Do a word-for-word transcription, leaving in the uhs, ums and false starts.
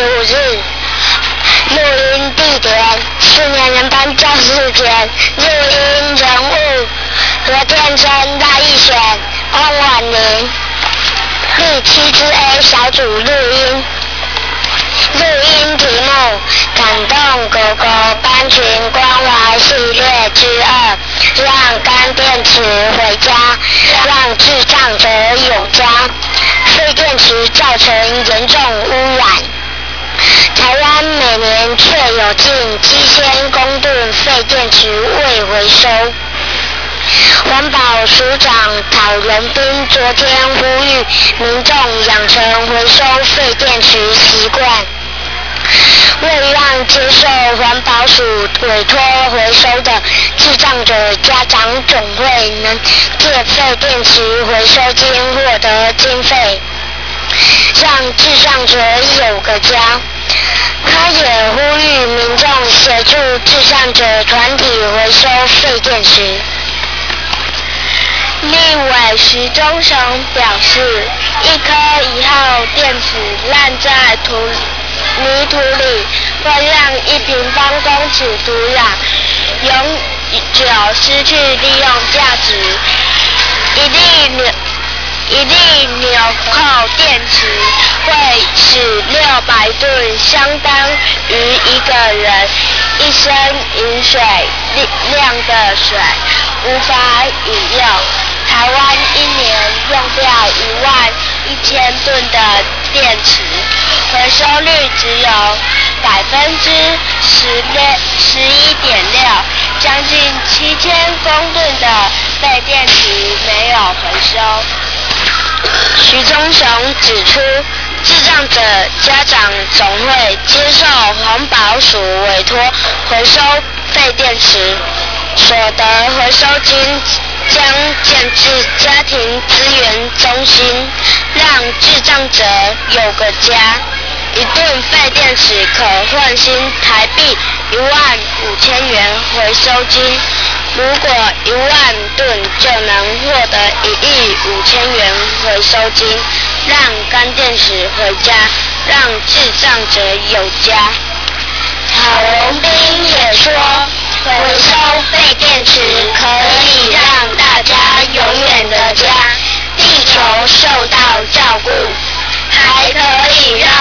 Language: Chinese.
五日。录音地点：四年人班教室间。录音人物：罗建生、赖义选、翁婉玲。第七支 A 小组录音。录音题目：感动狗狗班群关怀系列之二，让干电池回家，让智障者有家。废电池造成严重污染。台湾每年却有近七千公吨废电池未回收。环保署长陶荣斌昨天呼吁民众养成回收废电池习惯。为让接受环保署委托回收的智障者家长总会能借废电池回收金获得经费，让智障者有个家。他也呼吁民众协助智障者团体回收废电池。立委徐忠雄表示，一颗一号电池烂在土泥土里，会让一平方公尺土壤永久失去利用价值。一粒纽一粒纽扣电池会使六百吨，相当于一个人一生饮水量的水无法饮用。台湾一年用掉一万一千吨的电池，回收率只有百分之十六十一点六，将近七千公吨的废电池没有回收。徐忠雄指出，智障者家长总会接受环保署委托回收废电池，所得回收金将建置家庭资源中心，让智障者有个家。一吨废电池可换新台币一万五千元回收金，如果一万吨就能获得一亿五千元回收金，让干电池回家，让智障者有家。郝龙斌也说，回收废电池可以让大家永远的家，地球受到照顾，还可以让